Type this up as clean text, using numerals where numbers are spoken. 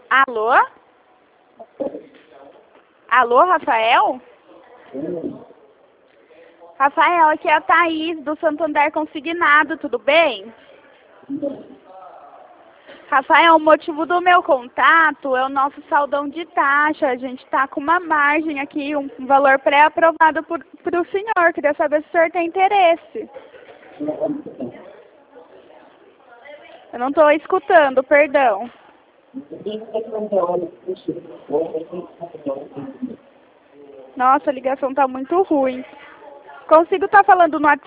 Alô? Alô, Rafael? Rafael, aqui é a Thaís, do Santander Consignado, tudo bem? Rafael, o motivo do meu contato é o nosso saldão de taxa. A gente está com uma margem aqui, um valor pré-aprovado por o senhor. Queria saber se o senhor tem interesse. Eu não estou escutando, perdão. Nossa, a ligação está muito ruim. Consigo estar falando no WhatsApp?